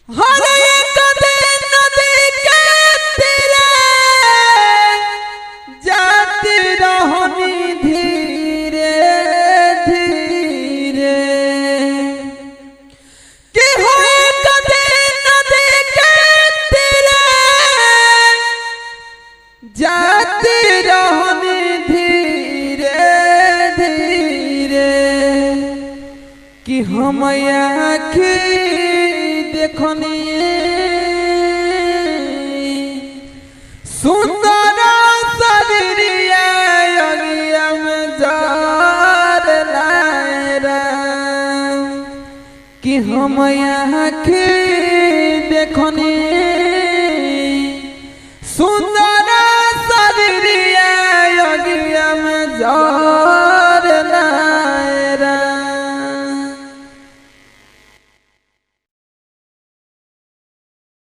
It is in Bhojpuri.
हर एक दिन नदी के तीरे जाती रहनी धीरे धीरे कि हो एक दिन नदी के तीरे जाती रहनी धीरे धीरे कि हम आँखी देखनी सुंदर शरीरिया अगिया में जार लायरा कि हम आँखी देखनी